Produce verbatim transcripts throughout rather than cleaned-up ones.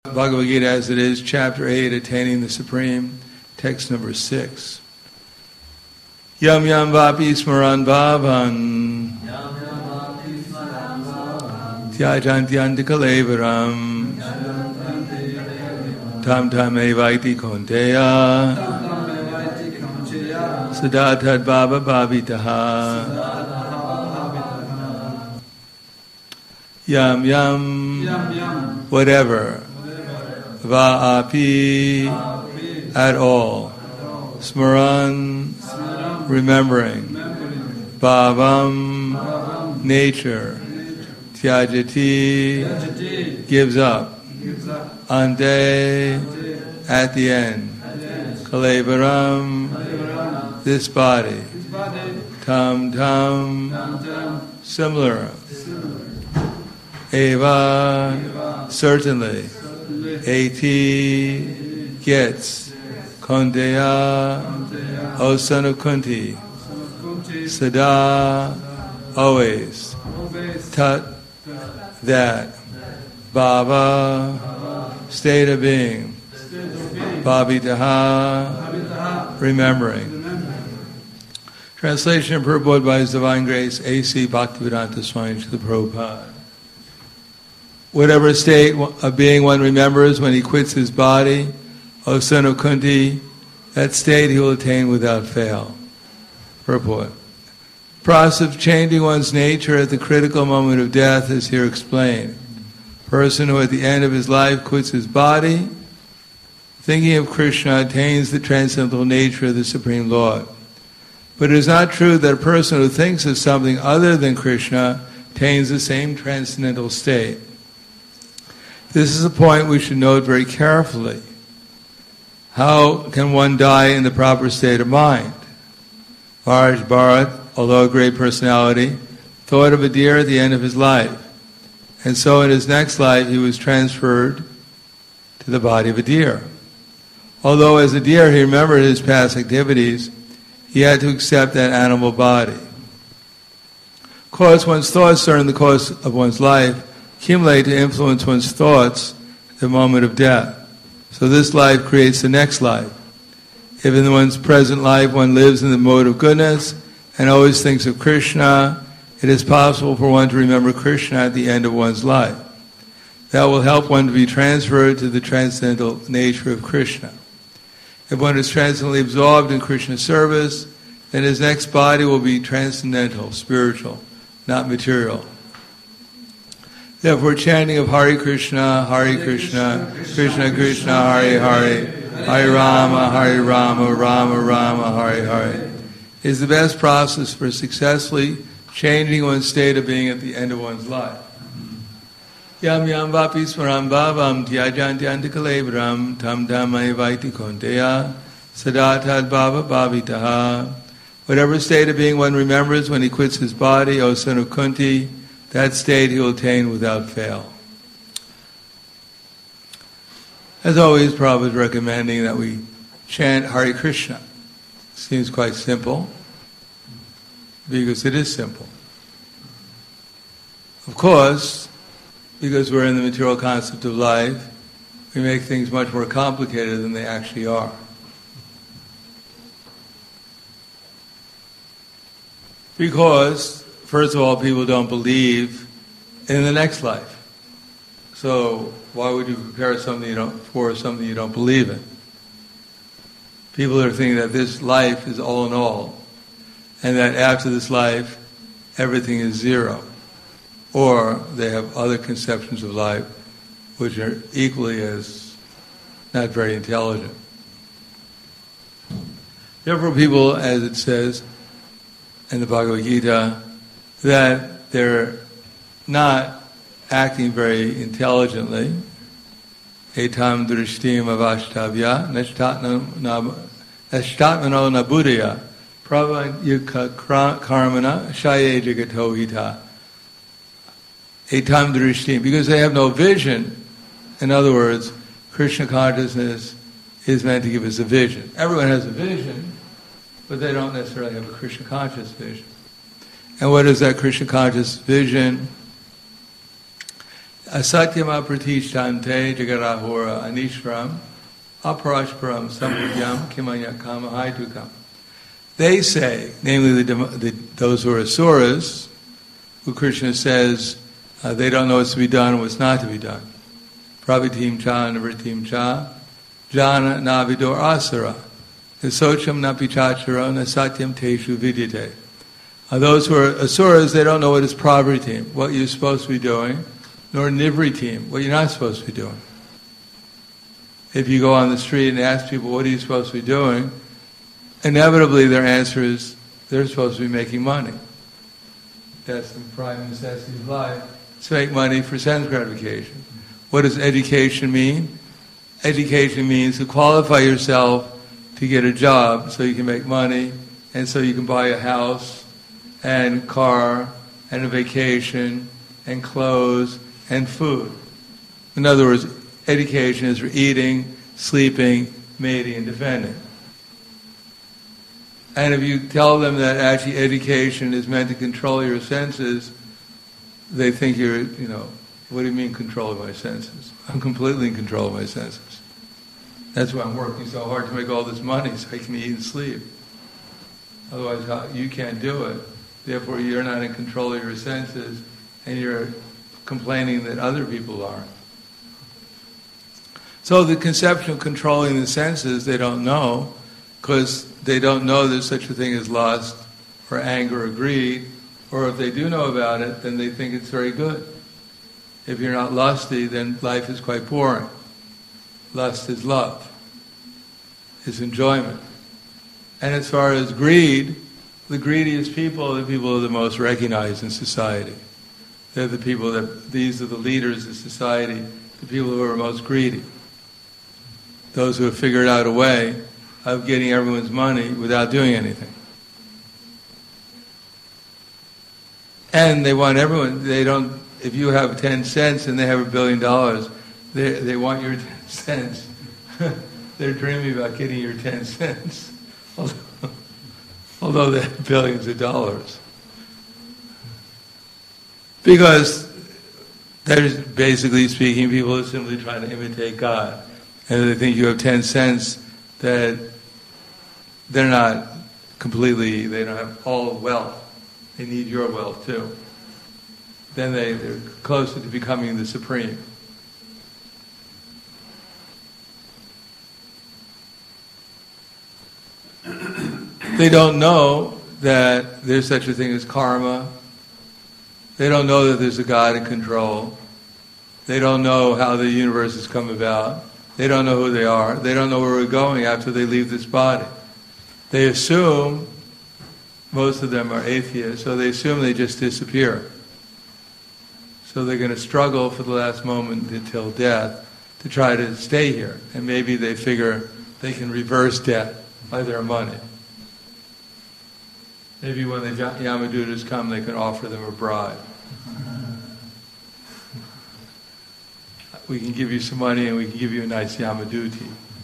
Bhagavad Gita as it is, chapter eight, Attaining the Supreme, text number six. Yam yam vapi smaran bhavan Tyajantyanti kalevaram Tam tam evaiti konteya Sadatad bhava bhavitaha Yam yam, whatever, va'api, at all, smaran, remembering, bhavam, nature, tyajati, gives up, ante, at the end, kalevaram, this body, tam tam, similar, eva, certainly, eti, gets, kondeya, O son of Kunti, sada, always, tat, that, bhava, state of being, bhavitaha, remembering. Translation and purport by His Divine Grace, A C Bhaktivedanta Swami Srila Prabhupada. Whatever state of being one remembers when he quits his body, O son of Kunti, that state he will attain without fail. Purport. The process of changing one's nature at the critical moment of death is here explained. A person who at the end of his life quits his body, thinking of Krishna, attains the transcendental nature of the Supreme Lord. But it is not true that a person who thinks of something other than Krishna attains the same transcendental state. This is a point we should note very carefully. How can one die in the proper state of mind? Maharaj Bharat, although a great personality, thought of a deer at the end of his life. And so in his next life he was transferred to the body of a deer. Although as a deer he remembered his past activities, he had to accept that animal body. Of course, one's thoughts during the course of one's life accumulate to influence one's thoughts at the moment of death. So this life creates the next life. If in one's present life one lives in the mode of goodness and always thinks of Krishna, it is possible for one to remember Krishna at the end of one's life. That will help one to be transferred to the transcendental nature of Krishna. If one is transcendently absorbed in Krishna's service, then his next body will be transcendental, spiritual, not material. Therefore, chanting of Hare Krishna, Hare Krishna, Krishna Krishna, Hare Hare, Hare Rama, Hare Rama, Rama Rama, Hare Hare, is the best process for successfully changing one's state of being at the end of one's life. Yam yam vapi smaram bhavam tyajantyanti kalevaram tam tam evaiti konteya sadatad bhava bhavitaha. Whatever state of being one remembers when he quits his body, O son of Kunti, that state he will attain without fail. As always, Prabhupada is recommending that we chant Hare Krishna. Seems quite simple, because it is simple. Of course, because we're in the material concept of life, we make things much more complicated than they actually are. Because, first of all, people don't believe in the next life. So why would you prepare something you don't, for something you don't believe in? People are thinking that this life is all in all, and that after this life, everything is zero. Or they have other conceptions of life which are equally as not very intelligent. Therefore, people, as it says in the Bhagavad Gita, that they're not acting very intelligently. Etam drishtim avashtavya nashtatmano nabuddhaya pravayukha karmana shaye jagato hita. Etam drishtim, because they have no vision. In other words, Krishna consciousness is meant to give us a vision. Everyone has a vision, but they don't necessarily have a Krishna conscious vision. And what is that Krishna conscious vision? Asatyam apratishthante jagarahura anishram aparashparam sambudyam kimanyakama haidukam. They say, namely the, the, those who are asuras, who Krishna says uh, they don't know what's to be done and what's not to be done. Pravitim cha navritim cha jana navidor asara nasocham napichachara nasatyam teshu vidyate. Uh, those who are asuras, they don't know what is pravritim, what you're supposed to be doing, nor nivritim, what you're not supposed to be doing. If you go on the street and ask people, what are you supposed to be doing? Inevitably their answer is, they're supposed to be making money. That's the prime necessity of life, to make money for sense gratification. What does education mean? Education means to qualify yourself to get a job so you can make money, and so you can buy a house and car and a vacation and clothes and food. In other words, education is for eating, sleeping, mating, and defending. And if you tell them that actually education is meant to control your senses, they think you're, you know, what do you mean control my senses? I'm completely in control of my senses. That's why I'm working so hard to make all this money so I can eat and sleep. Otherwise, you can't do it. Therefore, you're not in control of your senses, and you're complaining that other people are. So the conception of controlling the senses, they don't know, because they don't know there's such a thing as lust or anger or greed, or if they do know about it, then they think it's very good. If you're not lusty, then life is quite boring. Lust is love, is enjoyment. And as far as greed, the greediest people are the people who are the most recognized in society. They're the people that, these are the leaders of society, the people who are most greedy. Those who have figured out a way of getting everyone's money without doing anything. And they want everyone, they don't, if you have ten cents and they have a billion dollars, they they want your ten cents. They're dreaming about getting your ten cents. Although, although they have billions of dollars. Because there's, basically speaking, people are simply trying to imitate God. And they think you have ten cents, that they're not completely, they don't have all wealth. They need your wealth too. Then they, they're closer to becoming the supreme. They don't know that there's such a thing as karma. They don't know that there's a God in control. They don't know how the universe has come about. They don't know who they are. They don't know where we're going after they leave this body. They assume, most of them are atheists, so they assume they just disappear. So they're going to struggle for the last moment until death to try to stay here. And maybe they figure they can reverse death by their money. Maybe when the Yamadutas come, they can offer them a bribe. We can give you some money and we can give you a nice Yamaduti.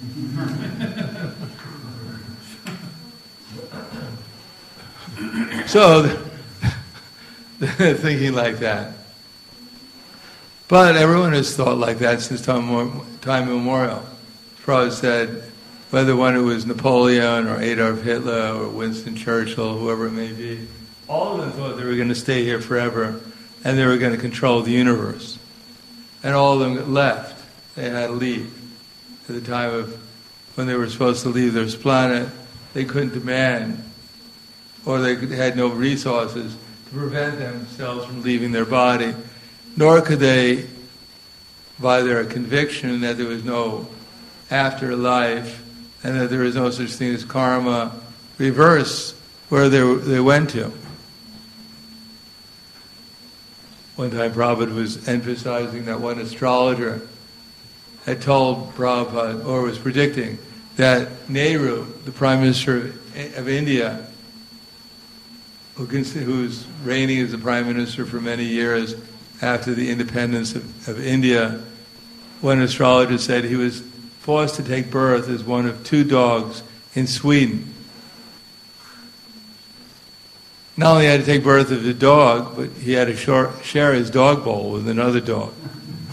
So they're thinking like that. But everyone has thought like that since time, time immemorial. Prabhupada said, whether one it was Napoleon or Adolf Hitler or Winston Churchill, whoever it may be, all of them thought they were going to stay here forever and they were going to control the universe. And all of them left. They had to leave. At the time of when they were supposed to leave this planet, they couldn't demand, or they had no resources to prevent themselves from leaving their body, nor could they, by their conviction that there was no afterlife and that there is no such thing as karma, reverse where they, they went to. One time Prabhupada was emphasizing that one astrologer had told Prabhupada, or was predicting, that Nehru, the Prime Minister of India, who who's reigning as the Prime Minister for many years after the independence of, of India, one astrologer said he was forced to take birth as one of two dogs in Sweden. Not only had to take birth of the dog, but he had to share his dog bowl with another dog.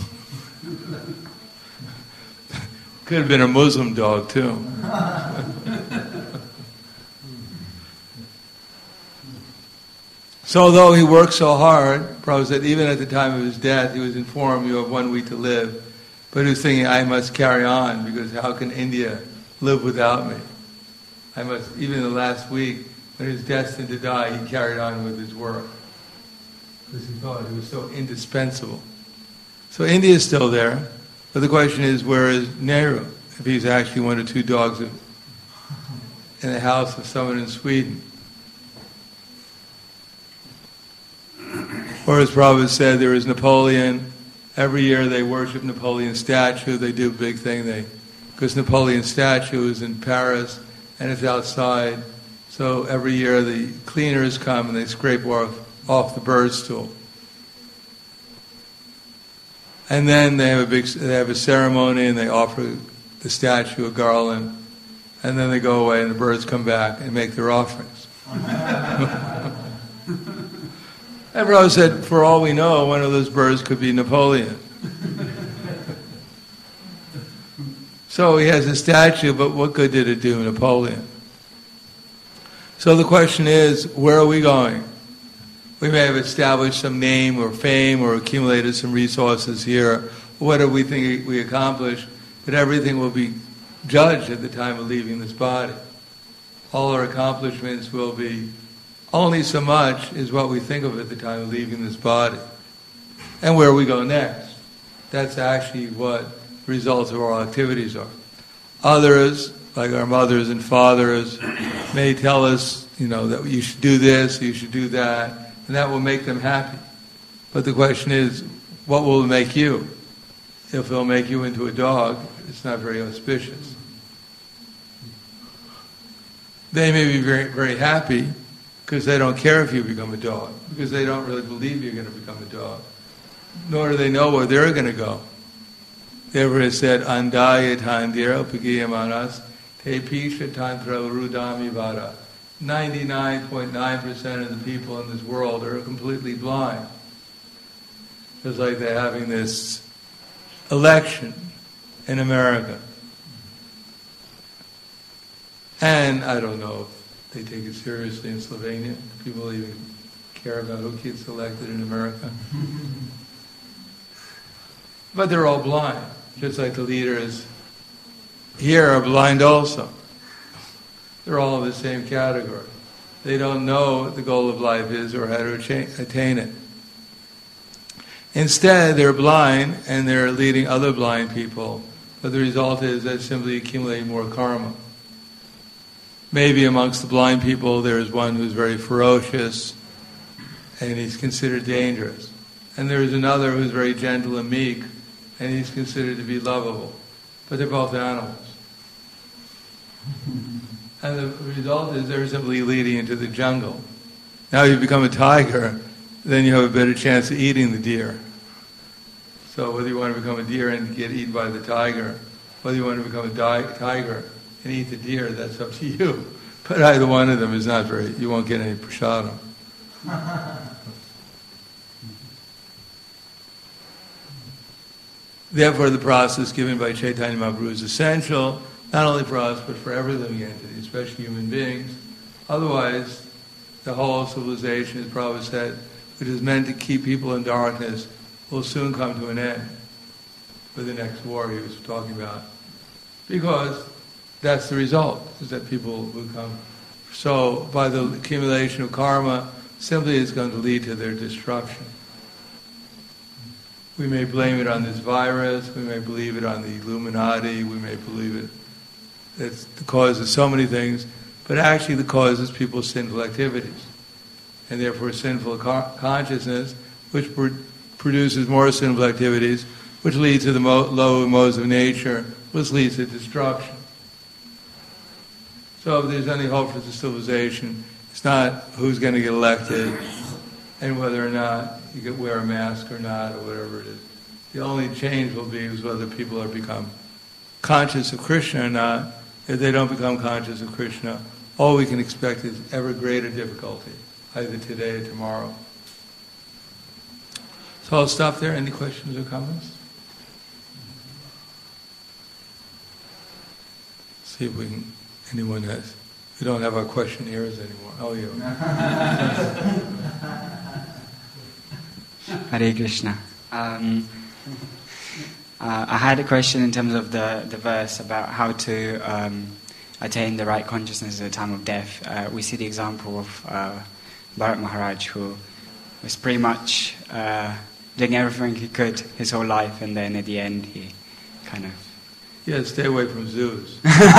Could have been a Muslim dog too. So although he worked so hard, Prabhupada said even at the time of his death, he was informed you have one week to live. But he was thinking, I must carry on, because how can India live without me? I must, even in the last week, when he was destined to die, he carried on with his work. Because he thought he was so indispensable. So India is still there, but the question is, where is Nehru? If he's actually one or two dogs in the house of someone in Sweden. Or as Prabhupada said, there is Napoleon. Every year they worship Napoleon's statue. They do a big thing. They, because Napoleon's statue is in Paris and it's outside. So every year the cleaners come and they scrape off, off the bird stool. And then they have a big, they have a ceremony and they offer the statue a garland. And then they go away and the birds come back and make their offerings. And Prabhupada said, for all we know, one of those birds could be Napoleon. So he has a statue, but what good did it do Napoleon? So the question is, where are we going? We may have established some name or fame or accumulated some resources here. What do we think we accomplished? But everything will be judged at the time of leaving this body. All our accomplishments will be only so much is what we think of at the time of leaving this body. And where we go next. That's actually what the results of our activities are. Others, like our mothers and fathers, may tell us, you know, that you should do this, you should do that, and that will make them happy. But the question is, what will it make you? If it'll make you into a dog, it's not very auspicious. They may be very, very happy, because they don't care if you become a dog, because they don't really believe you're going to become a dog, nor do they know where they're going to go. Therefore it said, Andaya tandira pagiyamanas te pisha tantra rudami vada. ninety-nine point nine percent of the people in this world are completely blind. It's like they're having this election in America. And I don't know if they take it seriously in Slovenia. Do people even care about who gets elected in America? But they're all blind, just like the leaders here are blind also. They're all in the same category. They don't know what the goal of life is or how to attain it. Instead, they're blind and they're leading other blind people, but the result is that simply accumulating more karma. Maybe amongst the blind people there is one who's very ferocious and he's considered dangerous. And there is another who's very gentle and meek and he's considered to be lovable. But they're both animals. And the result is they're simply leading into the jungle. Now you become a tiger, then you have a better chance of eating the deer. So whether you want to become a deer and get eaten by the tiger, whether you want to become a di- tiger and eat the deer, that's up to you. But either one of them is not very, you won't get any prasadam. Therefore the process given by Chaitanya Mahaprabhu is essential, not only for us, but for every living entity, especially human beings. Otherwise, the whole civilization, as Prabhupada said, which is meant to keep people in darkness, will soon come to an end with the next war he was talking about. Because that's the result, is that people will come. So by the accumulation of karma, simply it's going to lead to their destruction. We may blame it on this virus, we may believe it on the Illuminati, we may believe it, it's the cause of so many things, but actually the cause is people's sinful activities. And therefore sinful co- consciousness, which pr- produces more sinful activities, which leads to the mo- lower modes of nature, which leads to destruction. So if there's any hope for the civilization, it's not who's going to get elected and whether or not you can wear a mask or not or whatever it is. The only change will be is whether people are become conscious of Krishna or not. If they don't become conscious of Krishna, all we can expect is ever greater difficulty, either today or tomorrow. So I'll stop there. Any questions or comments? See if we can, anyone has. We don't have our questionnaires anymore. Oh, yeah. Hare Krishna. Um, uh, I had a question in terms of the, the verse about how to um, attain the right consciousness at the time of death. Uh, we see the example of uh, Bharat Maharaj, who was pretty much uh, doing everything he could his whole life, and then at the end he kind of... Yeah, stay away from zoos.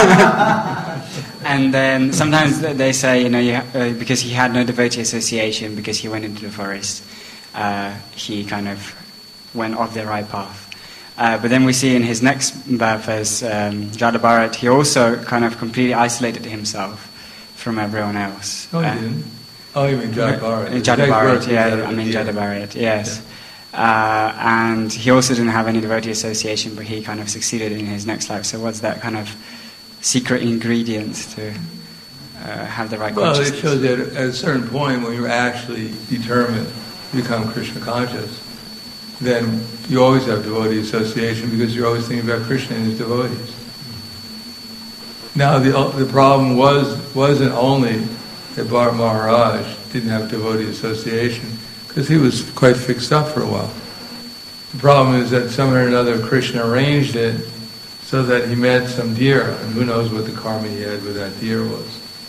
And then sometimes they say, you know, you ha- uh, because he had no devotee association, because he went into the forest, uh, he kind of went off the right path. Uh, but then we see in his next birth as um, Jada Bharat, he also kind of completely isolated himself from everyone else. No, he uh, didn't. Oh, you mean Jada Bharat? Jada Bharat, yeah, I mean Jada Bharat, yes. Yeah. Uh, and he also didn't have any devotee association, but he kind of succeeded in his next life. So what's that kind of secret ingredient to uh, have the right well, consciousness? Well, it shows that at a certain point when you're actually determined to become Krishna conscious, then you always have devotee association because you're always thinking about Krishna and his devotees. Now the the problem was, wasn't only that Bharat Maharaj didn't have devotee association, because he was quite fixed up for a while. The problem is that somehow or another Krishna arranged it so that he met some deer, and who knows what the karma he had with that deer was.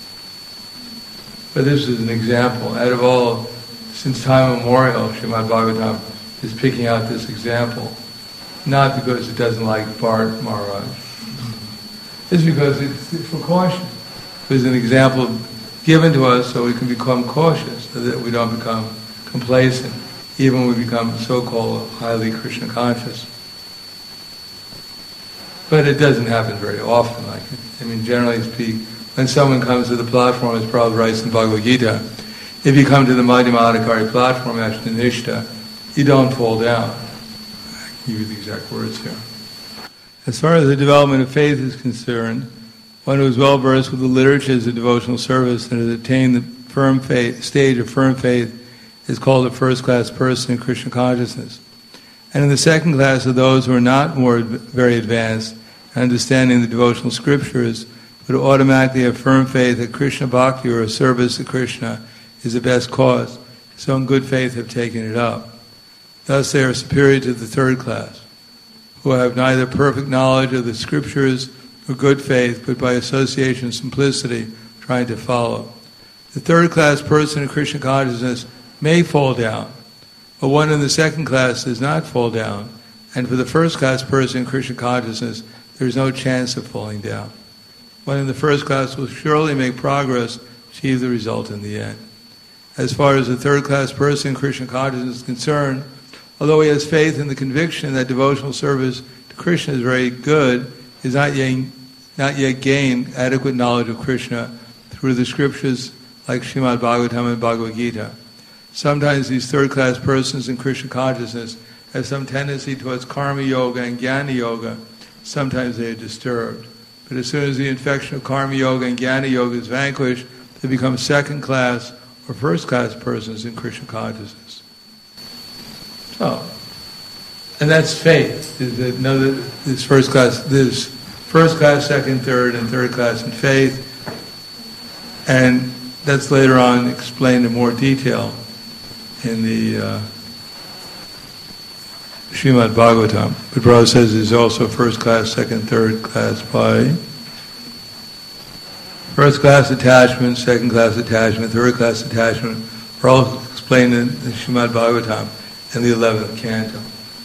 But this is an example. Out of all, since time immemorial, Srimad Bhagavatam is picking out this example, not because it doesn't like Bharat Maharaj. It's because it's for caution. It's an example given to us so we can become cautious, so that we don't become complacent, even when we become so-called highly Krishna conscious. But it doesn't happen very often. Like, I mean, generally speaking, when someone comes to the platform, as Prabhupada writes in Bhagavad Gita, if you come to the Madhyama Adhikari platform, Ashtanishta, you don't fall down. I give you the exact words here. As far as the development of faith is concerned, one who is well versed with the literatures of devotional service and has attained the firm faith, stage of firm faith is called a first-class person in Krishna consciousness. And in the second class of those who are not more very advanced in understanding the devotional scriptures, but automatically have firm faith that Krishna Bhakti or service to Krishna is the best cause, so in good faith have taken it up. Thus they are superior to the third class, who have neither perfect knowledge of the scriptures nor good faith, but by association and simplicity trying to follow. The third class person in Krishna consciousness may fall down, but one in the second class does not fall down, and for the first class person in Krishna consciousness, there is no chance of falling down. One in the first class will surely make progress, achieve the result in the end. As far as the third class person in Krishna consciousness is concerned, although he has faith in the conviction that devotional service to Krishna is very good, he has not yet, not yet gained adequate knowledge of Krishna through the scriptures like Srimad Bhagavatam and Bhagavad Gita. Sometimes these third-class persons in Krishna consciousness have some tendency towards karma yoga and jnana yoga. Sometimes they are disturbed. But as soon as the infection of karma yoga and jnana yoga is vanquished, they become second-class or first-class persons in Krishna consciousness. So, and that's faith. Know that this first class, this first class, second, third, and third class in faith, and that's later on explained in more detail in the uh, Srimad Bhagavatam. But Prabhupada says there's also first class, second, third class by first class attachment, second class attachment, third class attachment are all explained in the Srimad Bhagavatam in the eleventh canto.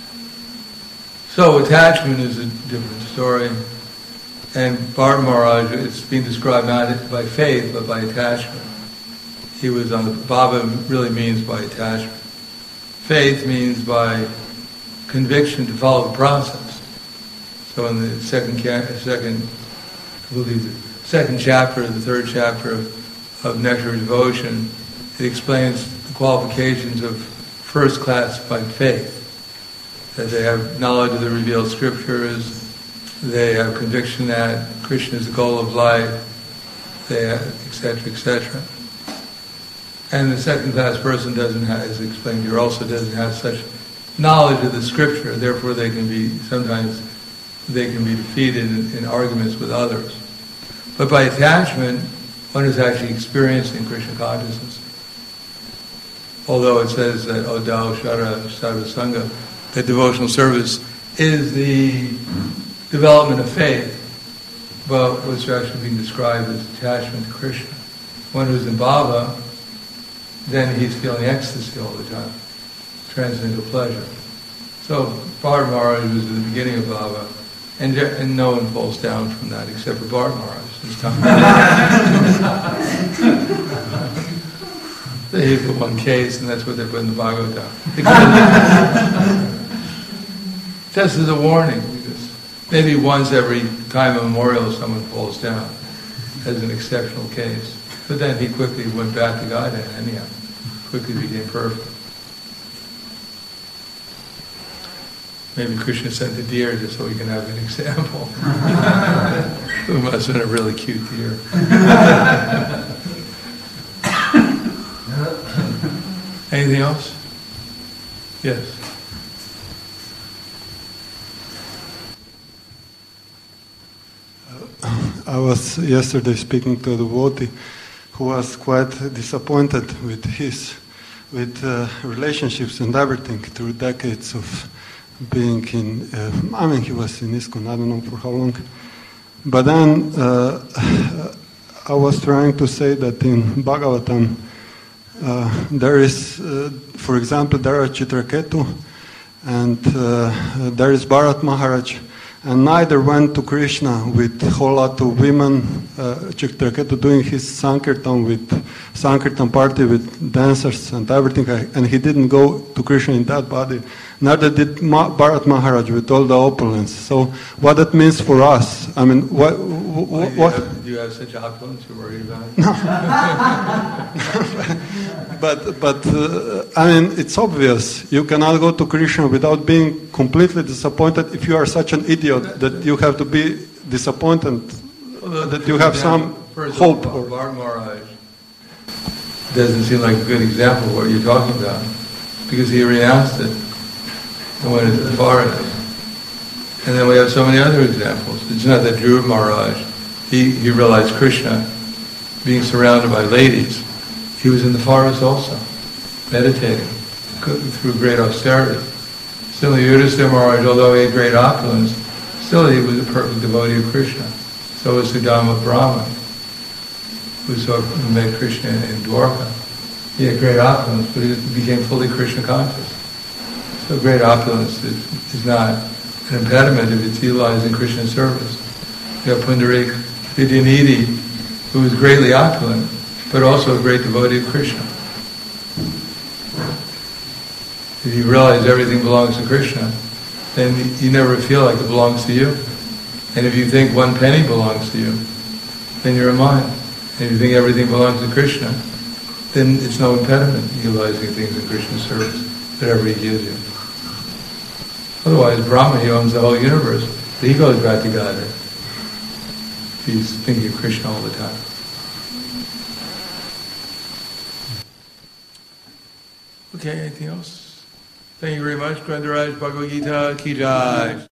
So attachment is a different story, and Bharat Maharaj, it's being described not by faith but by attachment. He was on the, Baba really means by attachment. Faith means by conviction to follow the process. So in the second, second, I believe the second chapter, the third chapter of, of Nectar of Devotion, it explains the qualifications of first class by faith. That they have knowledge of the revealed scriptures, they have conviction that Krishna is the goal of life, they have, et cetera, et cetera. And the second class person doesn't have, as explained here, also doesn't have such knowledge of the scripture, therefore they can be, sometimes they can be defeated in, in arguments with others. But by attachment, one is actually experiencing Krishna consciousness. Although it says that Odao Shara Sadhu Sangha, that devotional service is the development of faith, but what's actually being described as attachment to Krishna. One who's in bhava, then he's feeling ecstasy all the time, transcendental pleasure. So Bharat Maharaj was at the beginning of bhava, and, and no one falls down from that except for Bharat Maharaj. They put one case, and that's what they put in the Bhagavatam. This is a warning, because maybe once every time immemorial someone falls down as an exceptional case. But then he quickly went back to Godhead anyhow, quickly became perfect. Maybe Krishna sent the deer just so we can have an example. Who must have been a really cute deer. Anything else? Yes. I was yesterday speaking to a devotee who was quite disappointed with his with uh, relationships and everything through decades of being in, uh, I mean, he was in ISKCON, I don't know for how long. But then uh, I was trying to say that in Bhagavatam, uh, there is, uh, for example, there are Chitraketu, and uh, there is Bharat Maharaj, and neither went to Krishna with a whole lot of women, uh, Chitraketu doing his Sankirtan with Sankirtan party with dancers and everything, and he didn't go to Krishna in that body. Neither did Ma- Bharat Maharaj with all the opulence. So what that means for us, I mean, what... what, what do, you have, do you have such opulence you're worried about it? No. But, but uh, I mean, it's obvious. You cannot go to Krishna without being completely disappointed. If you are such an idiot that you have to be disappointed, well, that you have some hope. Or Bharat Maharaj doesn't seem like a good example of what you're talking about, because he renounced it and went into the forest. And then we have so many other examples. It's not that Dhruva Maharaj, he, he realized Krishna being surrounded by ladies. He was in the forest also, meditating through great austerity. Similarly, Yudhisthira Maharaj, although he had great opulence, still he was a perfect devotee of Krishna. So was Sudama Brahma, who saw who met Krishna in Dwarka. He had great opulence, but he became fully Krishna conscious. So great opulence is, is not an impediment if it's utilized in Krishna service. You have Pundarik Vidyanidhi, who was greatly opulent, but also a great devotee of Krishna. If you realize everything belongs to Krishna, then you never feel like it belongs to you. And if you think one penny belongs to you, then you're a mind. And if you think everything belongs to Krishna, then it's no impediment utilizing things in Krishna's service, whatever he gives you. Otherwise, Brahma, he owns the whole universe, but he goes back to Godhead. He's thinking of Krishna all the time. Okay, anything else? Thank you very much. Grandaraj Bhagavad Gita Ki Jai.